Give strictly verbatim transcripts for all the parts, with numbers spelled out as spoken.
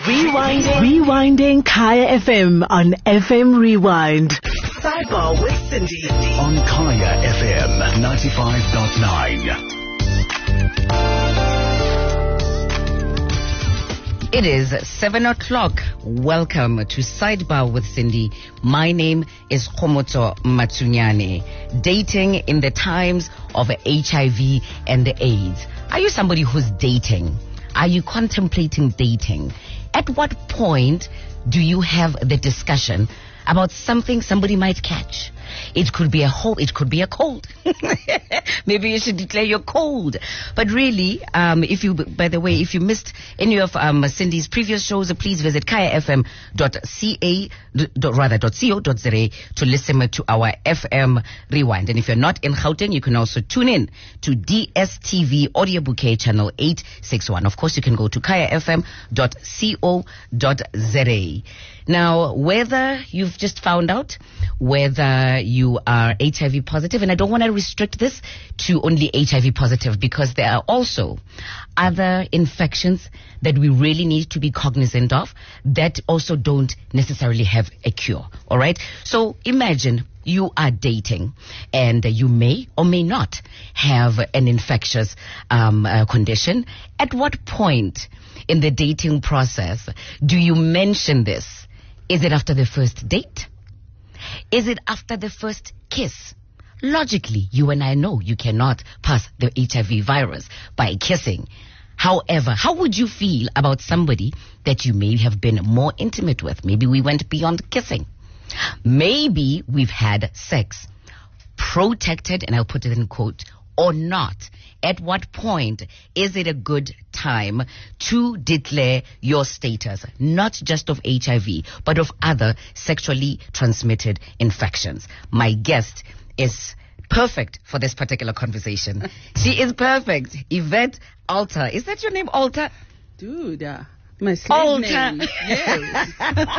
Rewinding. Rewinding Kaya F M on F M Rewind. Sidebar with Cindy. On Kaya F M ninety-five point nine. It is seven o'clock. Welcome to Sidebar with Cindy. My name is Khomoto Matsunyane. Dating in the times of H I V and AIDS. Are you somebody who's dating? Are you contemplating dating? At what point do you have the discussion about something somebody might catch? It could be a whole, it could be a cold. Maybe you should declare your cold. But really, um, if you, by the way, if you missed any of um, Cindy's previous shows, please visit kaya f m dot c a, rather, .co dot z a to listen to our F M Rewind. And if you're not in Gauteng, you can also tune in to D S T V Audio Bouquet Channel eight sixty-one. Of course, you can go to kaya f m dot co dot z a. Now, whether you've just found out whether you are H I V positive, and I don't want to restrict this to only H I V positive because there are also other infections that we really need to be cognizant of that also don't necessarily have a cure. All right. So imagine you are dating and you may or may not have an infectious um, uh, condition. At what point in the dating process do you mention this? Is it after the first date? Is it after the first kiss? Logically, you and I know you cannot pass the H I V virus by kissing. However, how would you feel about somebody that you may have been more intimate with? Maybe we went beyond kissing. Maybe we've had sex, protected, and I'll put it in quote, or not. At what point is it a good time to declare your status, not just of H I V, but of other sexually transmitted infections? My guest is perfect for this particular conversation. She is perfect. Yvette Alter. Is that your name, Alter? Dude, uh, my slave Alter. name. Yes.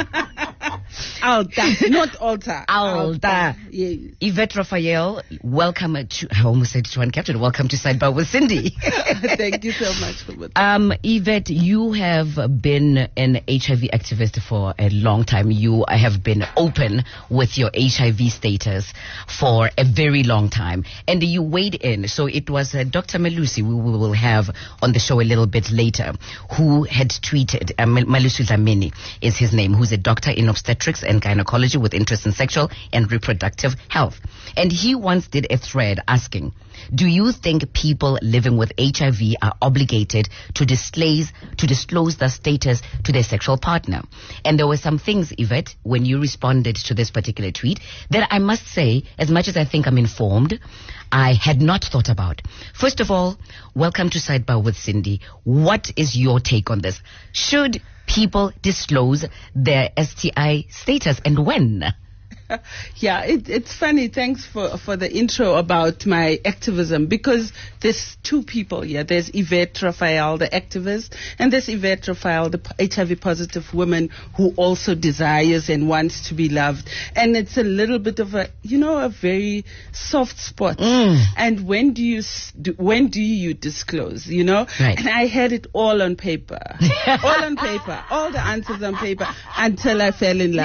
Alter, not Alter. Alter. Yes. Yvette Raphael, welcome to, I almost said to one captain, welcome to Sidebar with Cindy. Thank you so much for that. Um, Yvette, you have been an H I V activist for a long time. You have been open with your H I V status for a very long time. And you weighed in. So it was uh, Doctor Malusi, we will have on the show a little bit later, who had tweeted, uh, Malusi Dlamini is his name, who's a doctor in obstetrics and gynecology with interest in sexual and reproductive health. And he once did a thread asking, do you think people living with H I V are obligated to disclose, to disclose their status to their sexual partner? And there were some things, Yvette, when you responded to this particular tweet that I must say, as much as I think I'm informed, I had not thought about. First of all, welcome to Sidebar with Cindy. What is your take on this? Should people disclose their S T I status, and when? Yeah, it, it's funny. Thanks for, for the intro about my activism, because there's two people here. There's Yvette Raphael, the activist, and there's Yvette Raphael, the H I V positive woman who also desires and wants to be loved. And it's a little bit of a, you know, a very soft spot. Mm. And when do you s- do, when do you disclose? You know, Right. And I had it all on paper, all on paper, all the answers on paper until I fell in love.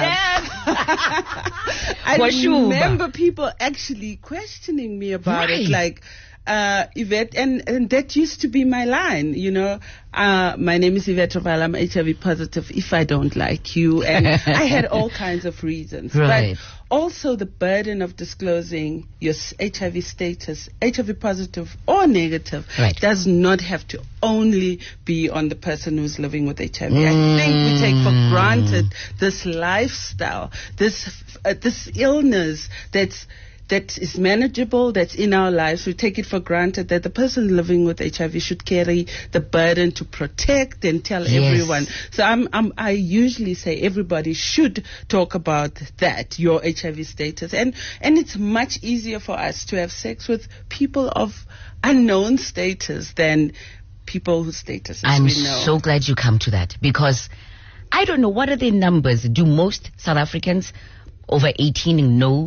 I For sure. remember people actually questioning me about Right. it, like, uh, Yvette, and, and that used to be my line, you know, uh, my name is Yvette Raphael, I'm H I V positive if I don't like you, and I had all kinds of reasons. Right. But also the burden of disclosing your s- H I V status, H I V positive or negative, Right. does not have to only be on the person who's living with H I V. I think we take for granted this lifestyle, this uh, this illness that's that is manageable, that's in our lives. We take it for granted that the person living with H I V should carry the burden to protect and tell Yes. everyone. So I'm, I'm, I usually say everybody should talk about that, your H I V status. And, and it's much easier for us to have sex with people of unknown status than people whose status I'm we know. so glad you come to that, because I don't know, what are the numbers? Do most South Africans over eighteen know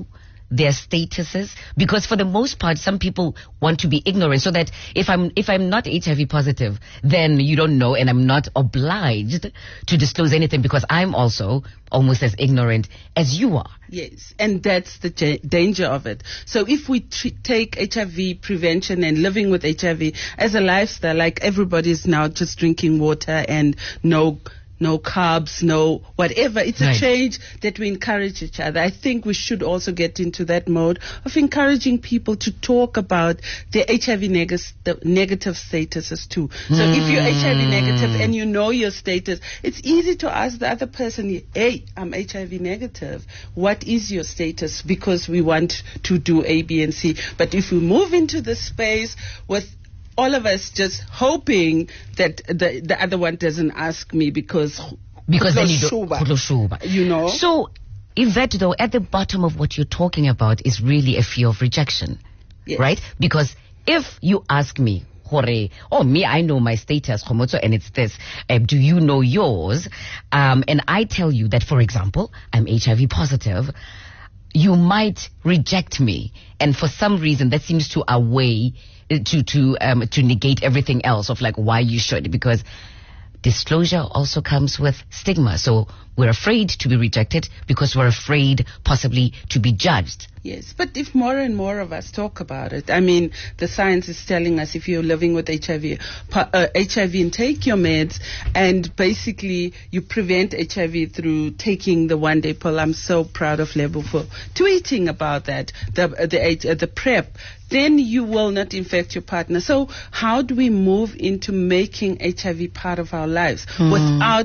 their statuses? Because for the most part, some people want to be ignorant, so that if I'm if I'm not H I V positive, then you don't know, and I'm not obliged to disclose anything because I'm also almost as ignorant as you are. Yes, and that's the j- danger of it. So if we tr- take H I V prevention and living with H I V as a lifestyle, like everybody's now just drinking water and no no carbs, no whatever. It's Right. a change that we encourage each other. I think we should also get into that mode of encouraging people to talk about their H I V neg- negative statuses too. So if you're H I V negative and you know your status, it's easy to ask the other person, hey, I'm H I V negative. What is your status? Because we want to do A, B, and C. But if we move into the space with all of us just hoping that the the other one doesn't ask me because Because then you Kudoshuba, don't, you know. So, Yvette, though, at the bottom of what you're talking about is really a fear of rejection, Yes. right? Because if you ask me, Hore, oh, me, I know my status, Khomotso, and it's this. Uh, do you know yours? Um, and I tell you that, for example, I'm H I V positive, you might reject me, and for some reason that seems to outweigh to to um to negate everything else of like why you should, because disclosure also comes with stigma. So we're afraid to be rejected because we're afraid possibly to be judged. Yes, but if more and more of us talk about it, I mean, the science is telling us if you're living with H I V, uh, H I V and take your meds, and basically you prevent H I V through taking the one-day pill. I'm so proud of Lebo for tweeting about that, the uh, the, H- uh, the PrEP. Then you will not infect your partner. So how do we move into making H I V part of our lives without...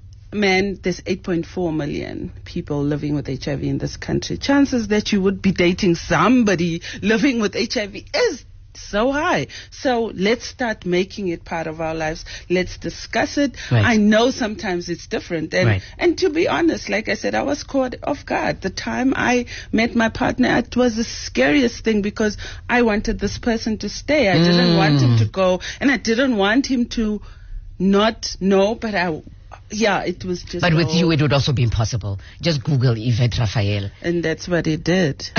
Man, there's eight point four million people living with H I V in this country. Chances that you would be dating somebody living with H I V is so high. So let's start making it part of our lives. Let's discuss it. Right. I know sometimes it's different. And, Right. and to be honest, like I said, I was caught off guard. The time I met my partner, it was the scariest thing because I wanted this person to stay. I didn't want him to go, and I didn't want him to not know, but I... Yeah, it was just... But with all- you, it would also be impossible. Just Google Yvette Raphael. And that's what he did.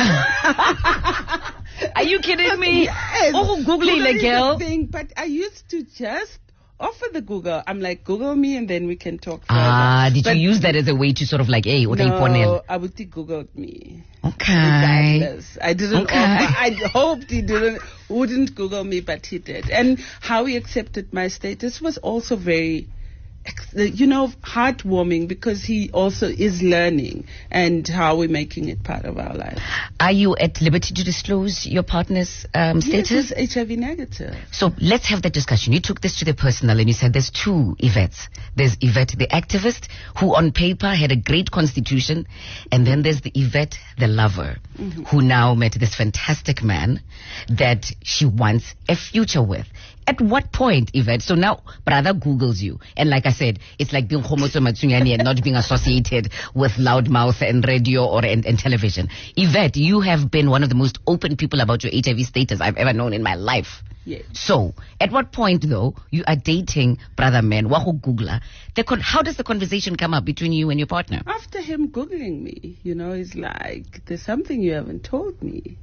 Are you kidding me? Yes. Oh, Google Google it, is girl. the thing, but I used to just offer the Google. I'm like, Google me and then we can talk further. Ah, did But you use that as a way to sort of like, hey, what are you no, pointing? I would think Googled me. Okay. Regardless. I didn't Okay. offer. I hoped he didn't, wouldn't Google me, but he did. And how he accepted my status was also very... you know, heartwarming because he also is learning and how we're making it part of our life. Are you at liberty to disclose your partner's um, Yes, status? he's H I V negative. So let's have that discussion. You took this to the personal and you said there's two Yvettes. There's Yvette the activist, who on paper had a great constitution, and then there's the Yvette the lover, Mm-hmm. who now met this fantastic man that she wants a future with. At what point, Yvette? So now, brother Googles you. And like I said, it's like being Khomotso Matsunyane and not being associated with loudmouth and radio or and, and television. Yvette, you have been one of the most open people about your H I V status I've ever known in my life. Yes. So, at what point, though, you are dating brother man, Waho Googler, the con- how does the conversation come up between you and your partner? After him Googling me, you know, he's like, there's something you haven't told me.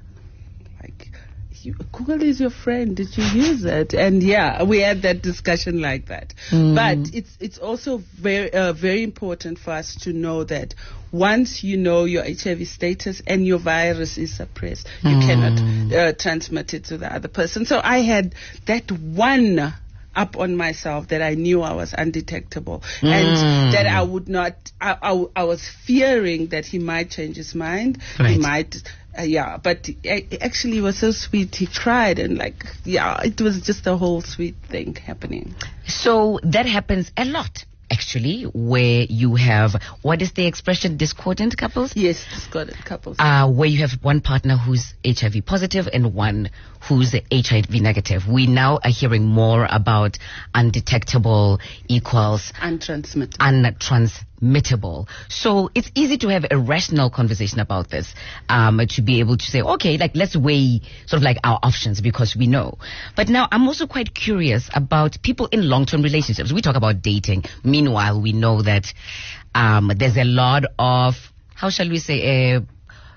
Like, you, Google is your friend. Did you use it? And yeah, we had that discussion like that. Mm. But it's it's also very uh, very important for us to know that once you know your H I V status and your virus is suppressed, you Mm. cannot uh, transmit it to the other person. So I had that one up on myself that I knew I was undetectable Mm. and that I would not, I, I, I was fearing that he might change his mind. Right. He might, uh, yeah, but he, actually he was so sweet. He cried and like, yeah, it was just a whole sweet thing happening. So that happens a lot, actually, where you have, what is the expression, discordant couples? Yes, discordant couples. Uh, where you have one partner who's H I V positive and one who's H I V negative. We now are hearing more about undetectable equals Untransmittable. untransmittable. So it's easy to have a rational conversation about this, um, to be able to say, okay, like let's weigh sort of like our options because we know. But now I'm also quite curious about people in long-term relationships. We talk about dating. Meanwhile, we know that um, there's a lot of, how shall we say, uh,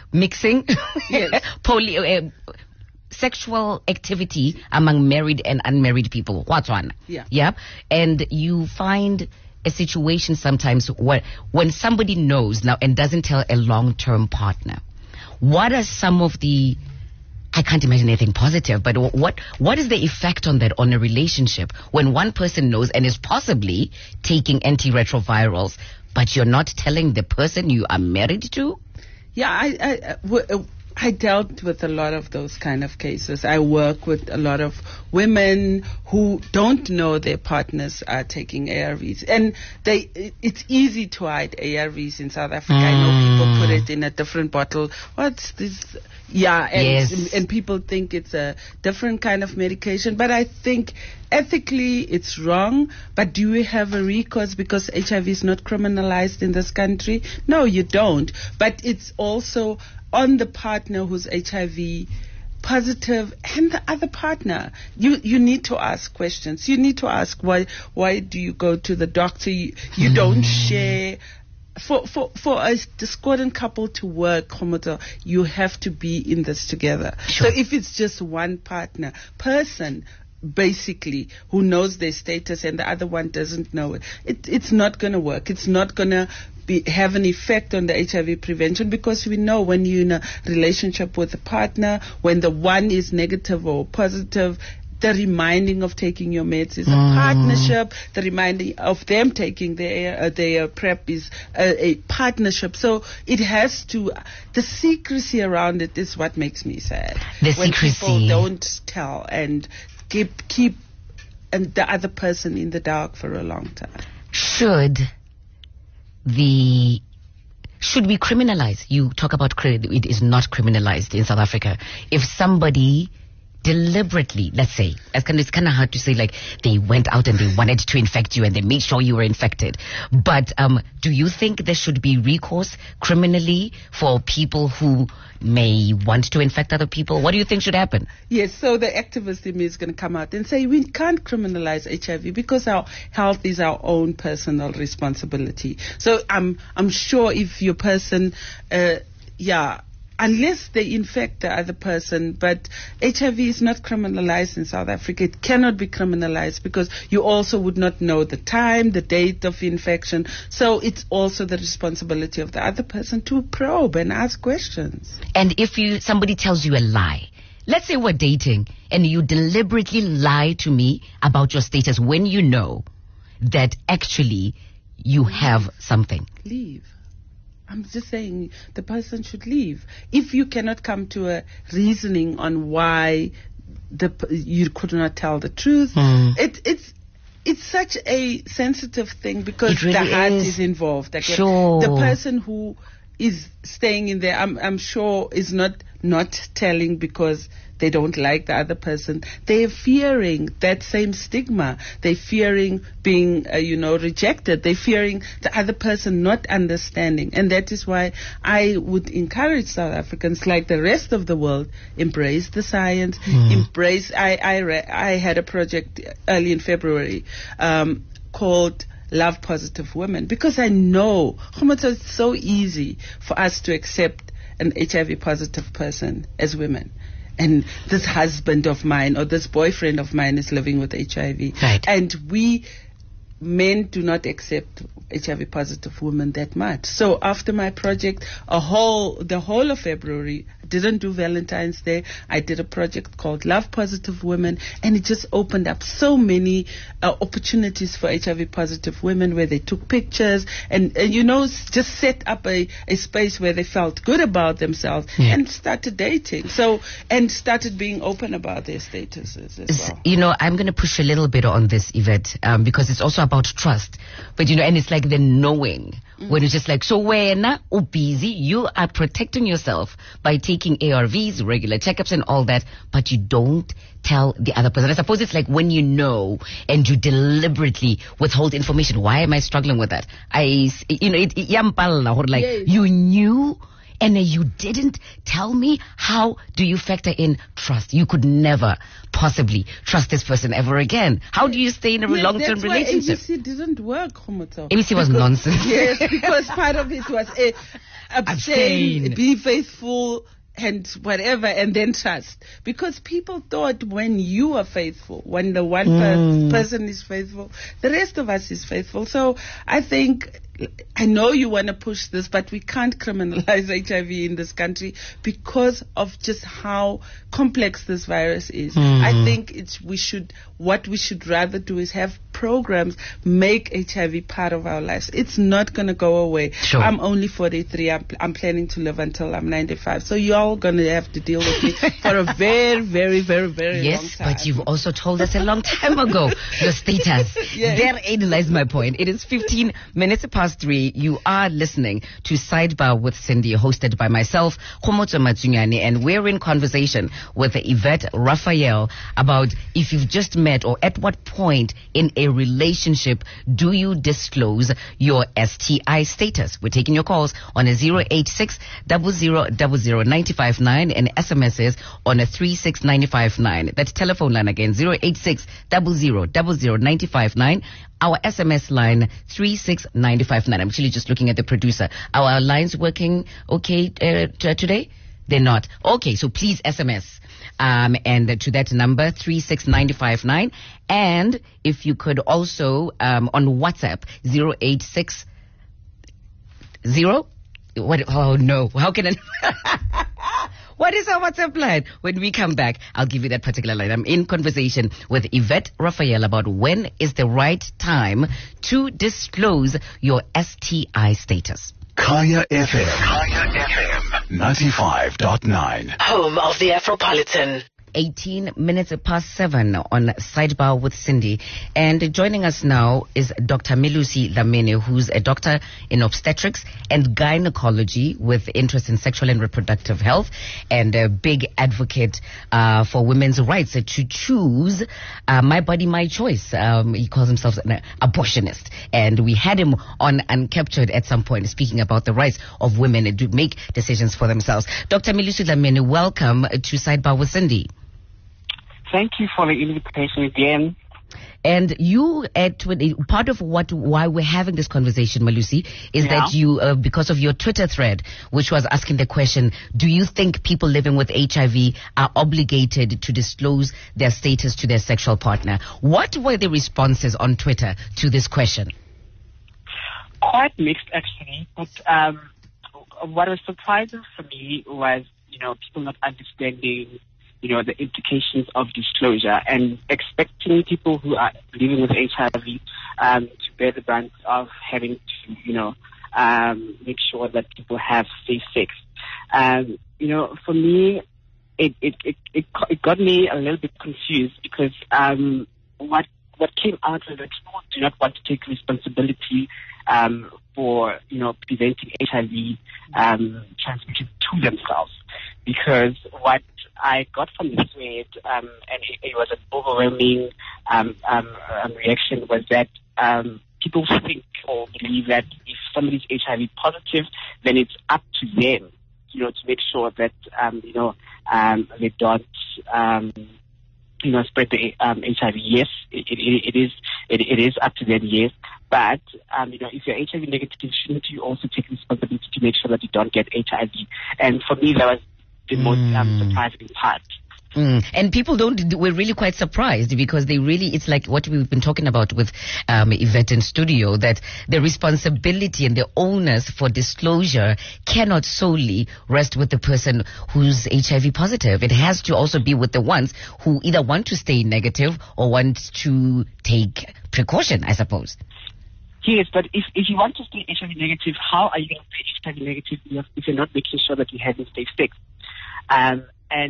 mixing, Yes. poly, uh, sexual activity among married and unmarried people. What's one? Yeah. Yeah. And you find a situation sometimes where when somebody knows now and doesn't tell a long-term partner, what are some of the, I can't imagine anything positive, but what what is the effect on that on a relationship when one person knows and is possibly taking antiretrovirals, but you're not telling the person you are married to? Yeah, I, I, w- I dealt with a lot of those kind of cases. I work with a lot of women who don't know their partners are taking A R Vs. And they, it, it's easy to hide A R Vs in South Africa. Mm. I know people put it in a different bottle. What's this? Yeah, and, yes. and people think it's a different kind of medication. But I think ethically it's wrong. But do we have a recourse because H I V is not criminalized in this country? No, you don't. But it's also on the partner who's H I V positive and the other partner. You you need to ask questions. You need to ask why why do you go to the doctor? You, you mm. don't share. For, for for a discordant couple to work, Khomoto, you have to be in this together. Sure. So if it's just one partner, person, basically, who knows their status and the other one doesn't know it, it it's not going to work. It's not going to be, have an effect on the H I V prevention, because we know when you're in a relationship with a partner, when the one is negative or positive, the reminding of taking your meds is a mm. partnership. The reminding of them taking their uh, their PrEP is a, a partnership. So it has to. The secrecy around it is what makes me sad. The when secrecy. People don't tell and keep keep and the other person in the dark for a long time. Should the should we criminalize? You talk about cri- it is not criminalized in South Africa. If somebody deliberately, let's say, it's kind of hard to say, like, they went out and they wanted to infect you and they made sure you were infected. But um, do you think there should be recourse criminally for people who may want to infect other people? What do you think should happen? Yes, so the activist in me is going to come out and say we can't criminalize H I V because our health is our own personal responsibility. So I'm I'm sure if your person, uh, yeah, unless they infect the other person, but H I V is not criminalized in South Africa. It cannot be criminalized because you also would not know the time, the date of infection. So it's also the responsibility of the other person to probe and ask questions. And if you somebody tells you a lie, let's say we're dating and you deliberately lie to me about your status when you know that actually you have something. Leave. I'm just saying the person should leave. If you cannot come to a reasoning on why the you could not tell the truth, mm. it, it's it's such a sensitive thing because really the heart is, is involved. Like sure. The person who is staying in there, I'm, I'm sure, is not not telling because they don't like the other person. They're fearing that same stigma. They're fearing being, uh, you know, rejected. They're fearing the other person not understanding. And that is why I would encourage South Africans, like the rest of the world, embrace the science, mm. embrace, I, I, re- I had a project early in February um, called Love Positive Women, because I know it's so easy for us to accept an H I V positive person as women. And this husband of mine or this boyfriend of mine is living with H I V. Right. And we men do not accept H I V positive women that much. So after my project, a whole the whole of February, didn't do Valentine's Day. I did a project called Love Positive Women, and it just opened up so many uh, opportunities for H I V positive women, where they took pictures and, and you know, just set up a, a space where they felt good about themselves, yeah. and started dating. So and started being open about their statuses as well. You know, I'm going to push a little bit on this, Yvette, um, because it's also about trust. But you know, and it's like the knowing, mm-hmm. when it's just like, so when you're busy, you are protecting yourself by taking A R Vs, regular checkups and all that, but you don't tell the other person. I suppose it's like when you know and you deliberately withhold information. Why am I struggling with that? I, you know, it, it, like yes. you knew and uh, you didn't tell me? How do you factor in trust? You could never possibly trust this person ever again. How do you stay in a Yeah, long-term that's why relationship? A B C didn't work, Khomotso. A B C was nonsense. Yes, because part of it was a abstain, Abstain. be faithful, and whatever, and then trust. Because people thought when you are faithful, when the one Mm. per- person is faithful, the rest of us is faithful. So I think, I know you want to push this, but we can't criminalize H I V in this country because of just how complex this virus is. Mm. I think it's we should what we should rather do is have programs make H I V part of our lives. It's not going to go away. Sure. I'm only forty-three. I'm, I'm planning to live until I'm ninety-five. So you're all going to have to deal with me for a very, very, very, very long Yes, time. but you've also told us a long time ago your status. Yes. There lies my point. It is fifteen minutes past three. You are listening to Sidebar with Cindy, hosted by myself, Khomotso Matsunyane, and we're in conversation with Yvette Raphael about if you've just met or at what point in a relationship do you disclose your S T I status. We're taking your calls on a zero eight six, zero zero zero zero nine five nine and S M Ses on a three six nine five nine. That telephone line again, zero eight six, zero zero zero zero nine five nine. Our S M S line, three six nine five nine. I'm actually just looking at the producer. Are our lines working okay uh, t- today? They're not. Okay, so please S M S. Um, and to that number, three six nine five nine. And if you could also, um, on WhatsApp, zero eight six zero. What? Oh no! How can I? What is our WhatsApp line? When we come back, I'll give you that particular line. I'm in conversation with Yvette Raphael about when is the right time to disclose your S T I status. Kaya F M. Kaya F M. ninety-five point nine. Home of the Afropolitan. eighteen minutes past seven on Sidebar with Cindy. And joining us now is Doctor Melusi Dlamini, who's a doctor in obstetrics and gynecology with interest in sexual and reproductive health and a big advocate uh, for women's rights to choose uh, my body, my choice. Um, he calls himself an abortionist. And we had him on Uncaptured at some point speaking about the rights of women to make decisions for themselves. Doctor Melusi Dlamini, welcome to Sidebar with Cindy. Thank you for the invitation again. And you, at part of what why we're having this conversation, Melusi, is Yeah. that you, uh, because of your Twitter thread, which was asking the question, do you think people living with H I V are obligated to disclose their status to their sexual partner? What were the responses on Twitter to this question? Quite mixed, actually. But um, what was surprising for me was, you know, people not understanding, you know, the implications of disclosure and expecting people who are living with H I V um, to bear the brunt of having to, you know, um, make sure that people have safe sex. Um, you know, for me, it it, it it it got me a little bit confused because um, what what came out was that people do not want to take responsibility um, for, you know, preventing H I V um, transmission to themselves. Because what I got from the thread, um, and it, it was an overwhelming um, um, um, reaction, was that um, people think or believe that if somebody's H I V positive, then it's up to them, you know, to make sure that, um, you know, um, they don't, um, you know, spread the um, H I V. Yes, it, it, it is it, it is up to them, yes. But, um, you know, if you're H I V negative, shouldn't you also take responsibility to make sure that you don't get H I V? And for me, that was the most um, surprising part. Mm. And people don't, we're really quite surprised because they really, it's like what we've been talking about with um, Yvette in studio, that the responsibility and the onus for disclosure cannot solely rest with the person who's H I V positive. It has to also be with the ones who either want to stay negative or want to take precaution, I suppose. Yes, but if, if you want to stay H I V negative, how are you going to stay H I V negative if you're not making sure that you have safe sex? Um, and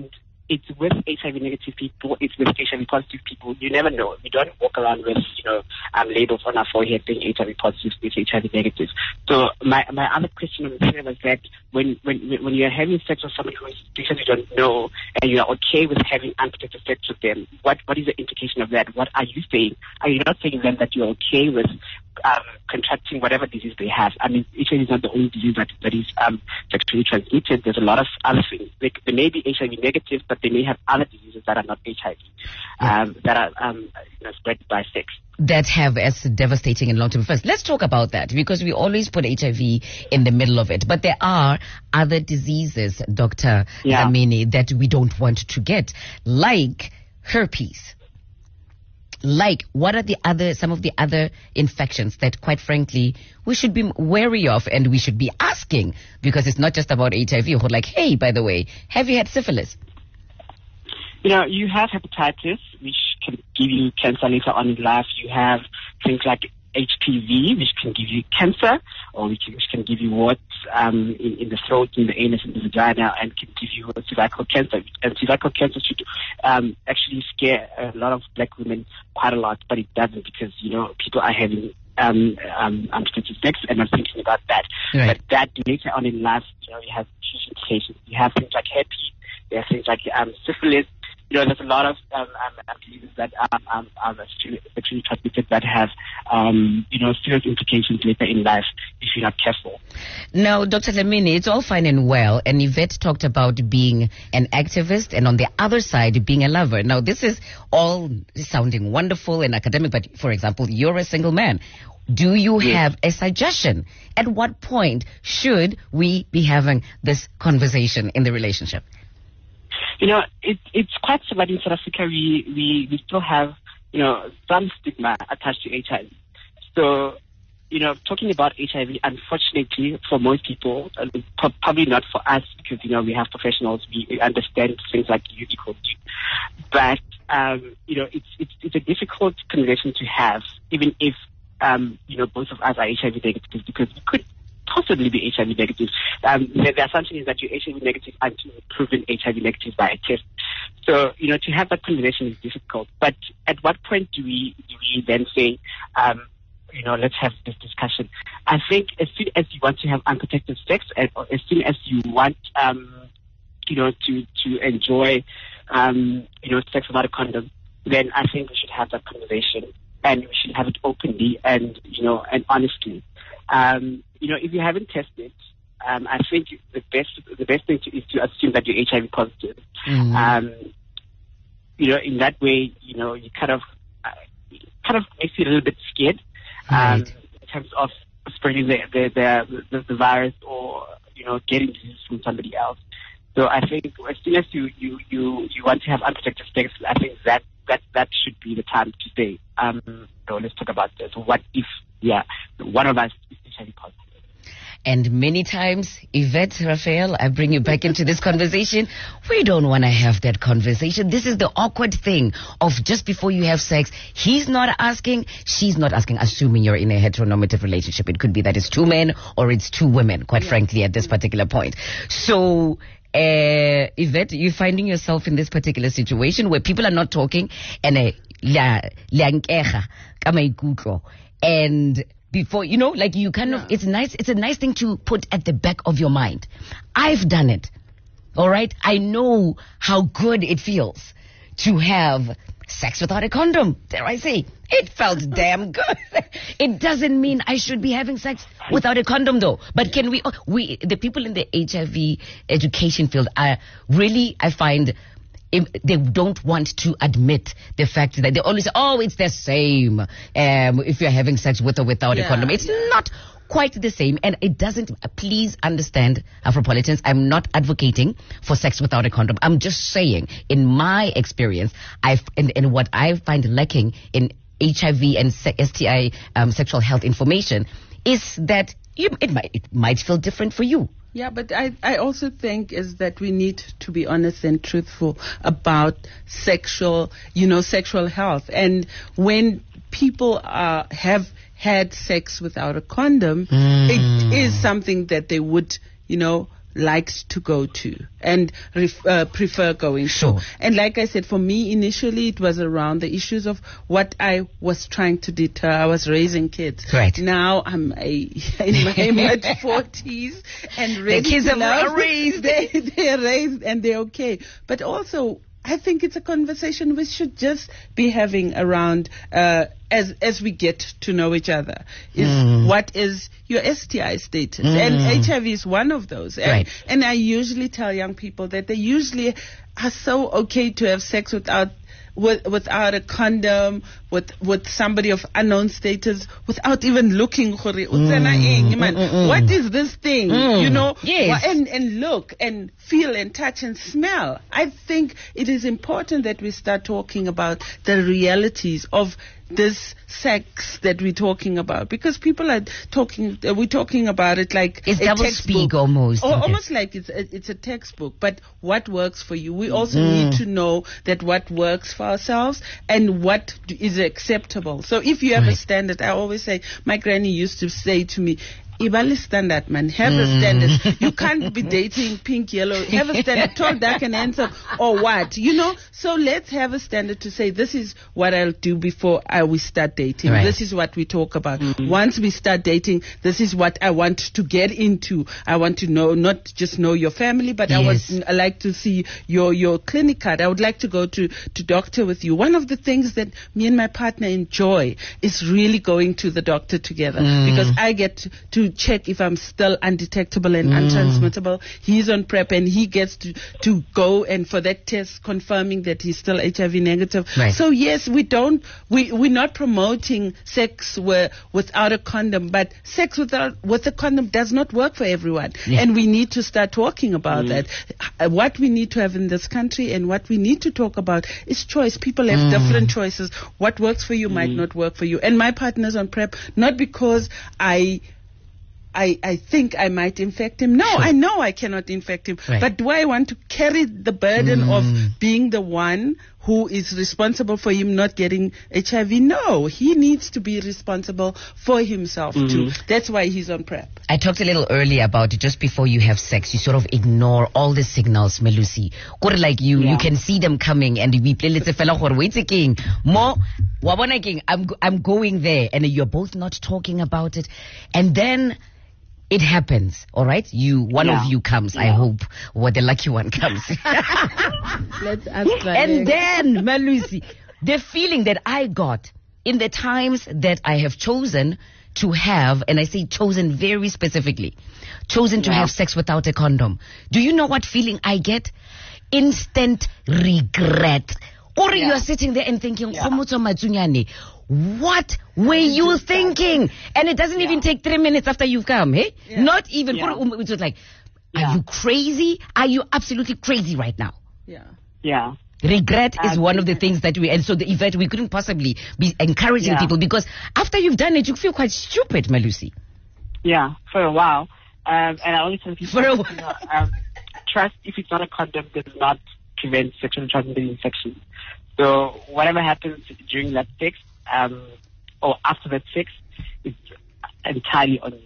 it's with H I V negative people, it's with H I V positive people. You never know. We don't walk around with, you know, um, labels on our forehead saying H I V positive, it's H I V negative. So my my other question on the was that when when when you're having sex with someone who is because you don't know and you're okay with having unprotected sex with them, what what is the implication of that? What are you saying? Are you not saying then that you're okay with um, contracting whatever disease they have? I mean, H I V is not the only disease that that is um, sexually transmitted. There's a lot of other things. They, they may be H I V negative, but they may have other diseases that are not H I V, um, that are um, you know, spread by sex. That have as devastating and long-term effects. Let's talk about that, because we always put H I V in the middle of it. But there are other diseases, Doctor Yeah. Dlamini, that we don't want to get, like herpes. Like, what are the other, some of the other infections that, quite frankly, we should be wary of and we should be asking, because it's not just about H I V. We're like, hey, by the way, have you had syphilis? You know, you have hepatitis, which can give you cancer later on in life. You have things like H P V, which can give you cancer, or which, which can give you warts um, in, in the throat, in the anus, in the vagina, and can give you cervical cancer. And cervical cancer should um, actually scare a lot of black women quite a lot, but it doesn't, because, you know, people are having um, um, unprotected sex and not thinking about that. Right. But that later on in life, you know, you have huge implications. You have things like herpes, you have things like um, syphilis. You know, there's a lot of um, um, diseases that um, um, are sexually, sexually transmitted that have, um, you know, serious implications later in life if you're not careful. Now, Doctor Dlamini, it's all fine and well, and Yvette talked about being an activist and on the other side being a lover. Now, this is all sounding wonderful and academic, but for example, you're a single man. Do you Yes. have a suggestion? At what point should we be having this conversation in the relationship? You know, it, it's quite sad that in South Africa we, we, we still have, you know, some stigma attached to H I V. So, you know, talking about H I V, unfortunately, for most people, uh, pro- probably not for us, because, you know, we have professionals, we, we understand things like you equal to. But, um, you know, it's, it's, it's a difficult conversation to have, even if, um, you know, both of us are H I V negative, because we could possibly be H I V negative. Um, the, the assumption is that you're H I V negative until proven H I V negative by a test. So, you know, to have that conversation is difficult. But at what point do we, do we then say, um, you know, let's have this discussion? I think as soon as you want to have unprotected sex, and, or as soon as you want, um, you know, to, to enjoy, um, you know, sex without a condom, then I think we should have that conversation, and we should have it openly and, you know, and honestly. Um, you know, if you haven't tested, um, I think the best the best thing to, is to assume that you're H I V positive. Mm. Um, you know, in that way, you know, you kind of uh, kind of makes you a little bit scared um, Right. in terms of spreading the the, the the the virus, or, you know, getting disease from somebody else. So I think as soon as you you you, you want to have unprotected sex, I think that that that should be the time to say, um, so let's talk about this. What if, yeah, one of us is H I V positive? And many times, Yvette, Raphael, I bring you back into this conversation. We don't want to have that conversation. This is the awkward thing of just before you have sex. He's not asking, she's not asking, assuming you're in a heteronormative relationship. It could be that it's two men or it's two women, quite yeah. frankly, at this particular point. So, uh, Yvette, you're finding yourself in this particular situation where people are not talking and uh, and before, you know, like you kind yeah. of, it's nice, it's a nice thing to put at the back of your mind. I've done it. All right. I know how good it feels to have sex without a condom. Dare I say, it felt damn good. It doesn't mean I should be having sex without a condom though. But can we, we, the people in the H I V education field are really, I find, they don't want to admit the fact that they always say, oh, it's the same um, if you're having sex with or without yeah, a condom. It's yeah. not quite the same, and it doesn't, please understand, Afropolitans, I'm not advocating for sex without a condom. I'm just saying, in my experience, I've, and, and what I find lacking in H I V and S T I um, sexual health information is that you, it might it might feel different for you. Yeah, but I, I also think is that we need to be honest and truthful about sexual, you know, sexual health. And when people uh, have had sex without a condom, mm. it is something that they would, you know, likes to go to and ref, uh, prefer going Sure. to. And like I said, for me initially it was around the issues of what I was trying to deter. I was raising kids. Right. Now I'm a, in my mid forties and ready kids to are love. raised. They, they're raised and they're okay. But also, I think it's a conversation we should just be having around uh, as as we get to know each other. Is Mm. what is your S T I status? Mm. And H I V is one of those. And, Right. and I usually tell young people that they usually are so okay to have sex without with, without a condom, with with somebody of unknown status, without even looking. Mm. Mm-mm-mm. What is this thing? Mm. You know, Yes. Wha- and and look and feel and touch and smell. I think it is important that we start talking about the realities of this sex that we're talking about, because people are talking, uh, we're talking about it like It's a double textbook. speak almost. Or Okay. almost like it's a, it's a textbook. But what works for you? We also Mm. need to know that what works for ourselves and what d- is acceptable. So if you have a Right. standard, I always say, my granny used to say to me, Ibali standard, man. Have a Mm. standard. You can't be dating pink, yellow. Have a standard, tall, dark, and handsome, or what? You know. So let's have a standard to say this is what I'll do before I we start dating. Right. This is what we talk about. Once we start dating, this is what I want to get into. I want to know, not just know your family, but I want Yes. I like to see your your clinic card. I would like to go to to doctor with you. One of the things that me and my partner enjoy is really going to the doctor together, Mm. because I get to, to check if I'm still undetectable and untransmittable. He's on PrEP and he gets to, to go and for that test confirming that he's still H I V negative. Right. So yes, we don't, we, we're not promoting sex where, without a condom, but sex without, with a condom does not work for everyone. Yeah. And we need to start talking about that. Uh, What we need to have in this country and what we need to talk about is choice. People have different choices. What works for you might not work for you. And my partner's on PrEP, not because I I, I think I might infect him. No, Sure. I know I cannot infect him. Right. But do I want to carry the burden of being the one who is responsible for him not getting H I V? No, he needs to be responsible for himself too. That's why he's on PrEP. I talked a little earlier about just before you have sex, you sort of ignore all the signals, Melusi. Kore like you, Yeah. you can see them coming, and we play let's fella gore wait king. Mo, wabona king, I'm go- I'm going there, and you're both not talking about it, and then it happens. All right, you one Yeah. of you comes. I Yeah. hope, what the lucky one comes. Let's ask And then, Melusi, the feeling that I got in the times that I have chosen to have, and I say chosen very specifically, chosen to Yeah. have sex without a condom. Do you know what feeling I get? Instant regret. Or Yeah. you're sitting there and thinking, Yeah. "Khomotso Matsunyane, what were you thinking?" And it doesn't even take three minutes after you've come, hey? Yeah. Not even, Yeah. it was like, are Yeah. you crazy? Are you absolutely crazy right now? Yeah. Yeah. Regret is Uh, one of the things that we, and so the event, we couldn't possibly be encouraging Yeah. people, because after you've done it, you feel quite stupid, Melusi. Yeah, for a while. Um, and I only tell people, For a you know, um, trust, if it's not a condom, does not prevent sexually transmitted infection. So whatever happens during that sex, um, or after that sex, it's entirely on you.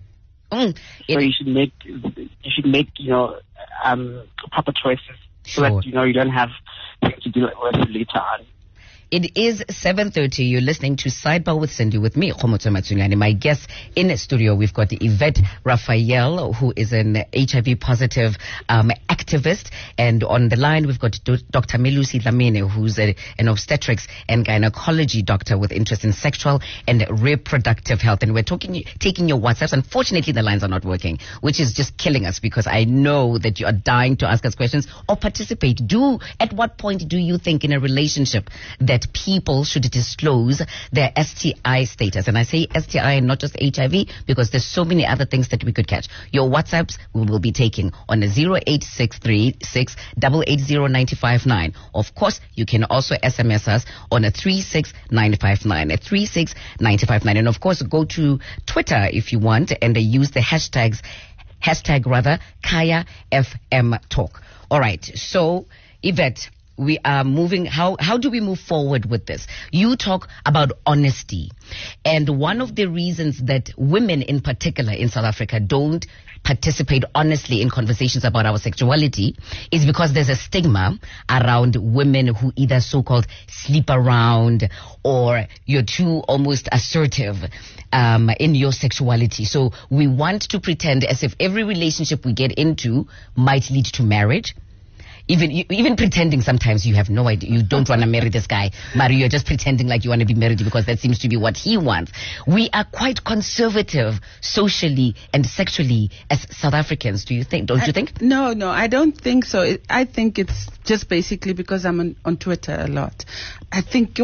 Mm, So it- you should make, you should make, you know, um, proper choices so Sure. that, you know, you don't have things to deal with later on. It is seven thirty. You're listening to Sidebar with Cindy with me, Khomotso Matsunyane. My guest in the studio, we've got Yvette Raphael, who is an H I V positive um, activist. And on the line, we've got Do- Doctor Melusi Dlamini, who's a, an obstetrics and gynecology doctor with interest in sexual and reproductive health. And we're talking, taking your WhatsApps. Unfortunately, the lines are not working, which is just killing us, because I know that you are dying to ask us questions or participate. Do, at what point do you think in a relationship that people should disclose their S T I status? And I say S T I, not just H I V, because there's so many other things that we could catch. Your WhatsApps we will be taking on a zero eight six three six eight eight zero nine five nine. Of course, you can also S M S us on a three six nine five nine, a three six nine five nine. And of course, go to Twitter if you want, and they use the hashtags, hashtag rather, Kaya F M Talk. All right, so Yvette, we are moving, how, how do we move forward with this? You talk about honesty. And one of the reasons that women in particular in South Africa don't participate honestly in conversations about our sexuality is because there's a stigma around women who either so-called sleep around or you're too almost assertive um, in your sexuality. So we want to pretend as if every relationship we get into might lead to marriage. Even even pretending sometimes you have no idea, you don't want to marry this guy, but you're just pretending like you want to be married because that seems to be what he wants. We are quite conservative socially and sexually as South Africans. Do you think? Don't I, you think? No, no, I don't think so. It, I think it's just basically because I'm on, on Twitter a lot. I think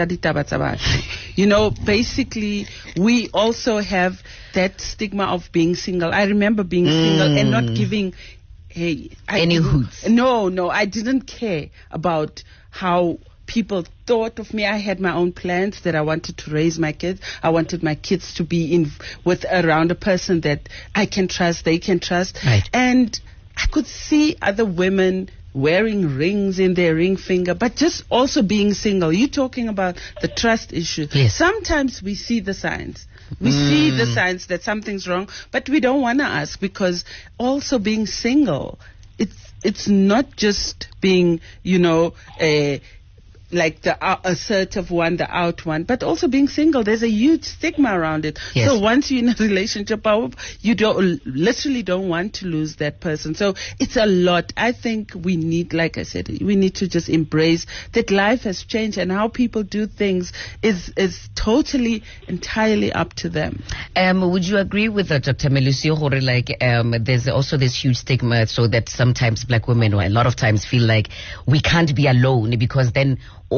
you know, basically we also have that stigma of being single. I remember being mm. single and not giving. Hey, I Any hoots? No, no, I didn't care about how people thought of me. I had my own plans that I wanted to raise my kids. I wanted my kids to be in with around a person that I can trust, they can trust. Right. And I could see other women wearing rings in their ring finger, but just also being single. You're talking about the trust issue. Yes. Sometimes we see the signs. We Mm. see the signs that something's wrong, but we don't want to ask because also being single, it's it's not just being, you know, a like the uh, assertive one, the out one, but also being single. There's a huge stigma around it. Yes. So once you're in a relationship, you don't literally don't want to lose that person. So it's a lot. I think we need, like I said, we need to just embrace that life has changed and how people do things is is totally entirely up to them. Um, would you agree with uh, Doctor Melusio Hore, like um, there's also this huge stigma, so that sometimes black women, or a lot of times, feel like we can't be alone because then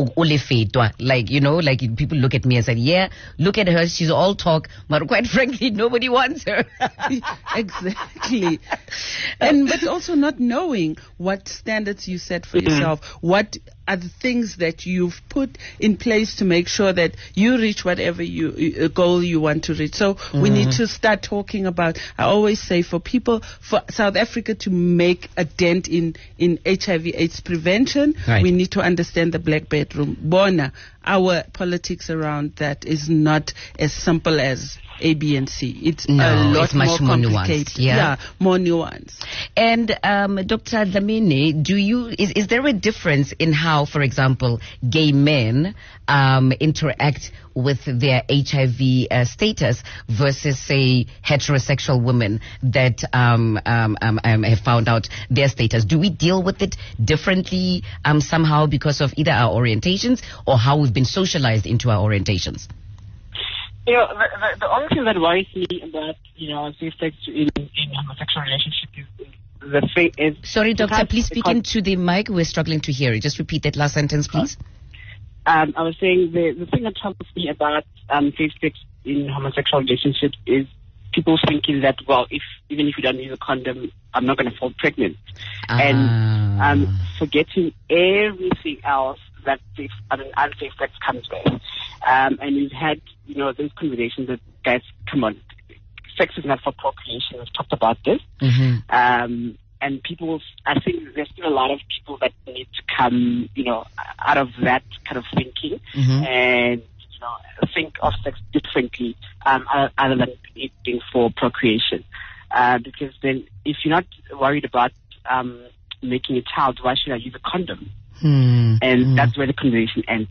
like, you know, like people look at me and say, yeah, look at her, she's all talk, but quite frankly, nobody wants her. Exactly. And but also not knowing what standards you set for yourself, what are the things that you've put in place to make sure that you reach whatever you uh, goal you want to reach. So mm-hmm. we need to start talking about, I always say, for people, for South Africa to make a dent in, in H I V AIDS prevention, right. we need to understand the black bedroom. Bona, our politics around that is not as simple as A, B, and C. It's no, a lot it's much more more complicated. Nuanced. Yeah. yeah, more nuanced. And um, Doctor Dlamini, do you is, is there a difference in how, for example, gay men um, interact with their H I V uh, status versus, say, heterosexual women that um, um, um, um, have found out their status? Do we deal with it differently um, somehow because of either our orientations or how we've been socialized into our orientations? You know, the, the, the only thing that worries me about, you know, same-sex in, in homosexual relationships is the thing is... Sorry, Doctor, please speak into the mic. We're struggling to hear you. Just repeat that last sentence, please. Um, I was saying the, the thing that troubles me about um, same-sex in homosexual relationships is people thinking that, well, if even if you don't use a condom, I'm not going to fall pregnant. Ah. And um, forgetting everything else that safe, I mean, unsafe sex comes with. Um, and we've had, you know, those conversations that, guys, come on, sex is not for procreation. We've talked about this. Mm-hmm. Um, and people, I think there's still a lot of people that need to come, you know, out of that kind of thinking mm-hmm. and, you know, think of sex differently, um, other than it being for procreation. Uh, because then if you're not worried about, um, making a child, why should I use a condom? Hmm. And hmm. that's where the conversation ends.